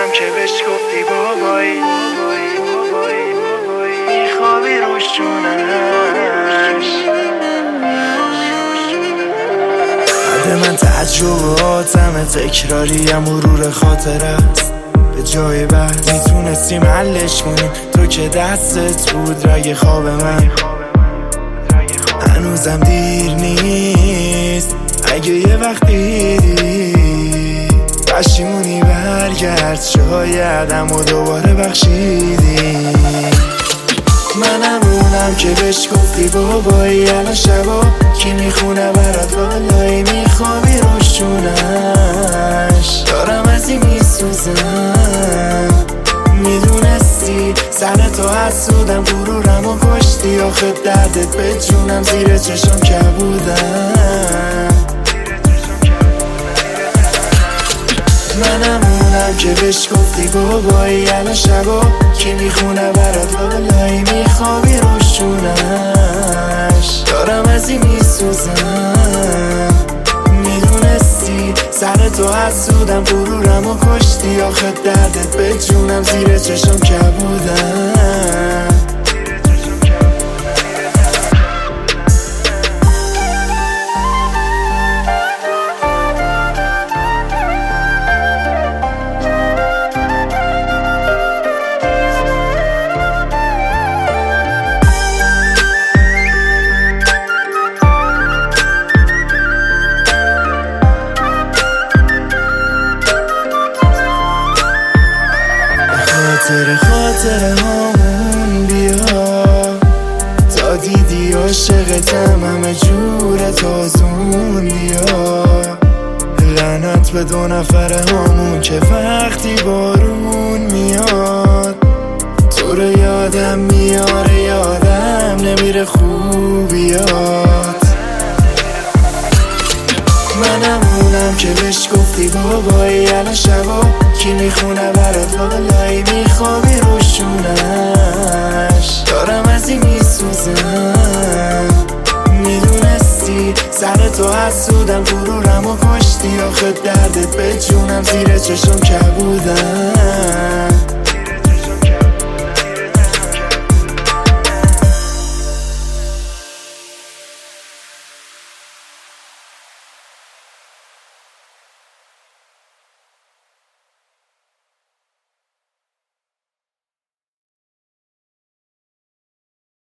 که بهش گفتی بابایی میخوابی روش جونش. حد من تجرباتم تکراری مرور خاطر است، به جای بعد میتونستیم حلش کنیم. تو که دستت بود رگ خواب من، هنوزم دیر نیست اگه یه وقتی دیدی پشیمونی برگرد، شاید امو دوباره بخشیدی. منم اونم که بهش گفتی بابایی الان شبا کی میخونه برات بالایی میخوابی روش جونش. دارم از این میسوزم، میدونستی سر تو حسودم، غرورم و کشتی. آخه دردت به جونم زیر چشم کبودم. منم اونم که بهش گفتی بابایی الان شبا کی میخونه برات بالایی میخوابی روش جونش. دارم از این میسوزم، میدونستی سر تو حسودم، غرورم و کشتی. آخه دردت به جونم زیر چشم کبودم. خاطر همون بیا تا دیدی عاشقتم همه جور تازون بیا. لعنت به دو نفر همون که وقتی بارون میاد تو رو یادم میاره، یادم نمیره خوبیات. منم اونم که بهش گفتی بابایی الان شبا کی میخونه برات بالایی میخوابی روش جونش. دارم از این میسوزم، میدونستی سر تو حسودم، غرورم و کشتی. آخه دردت به جونم زیر چشم کبودم.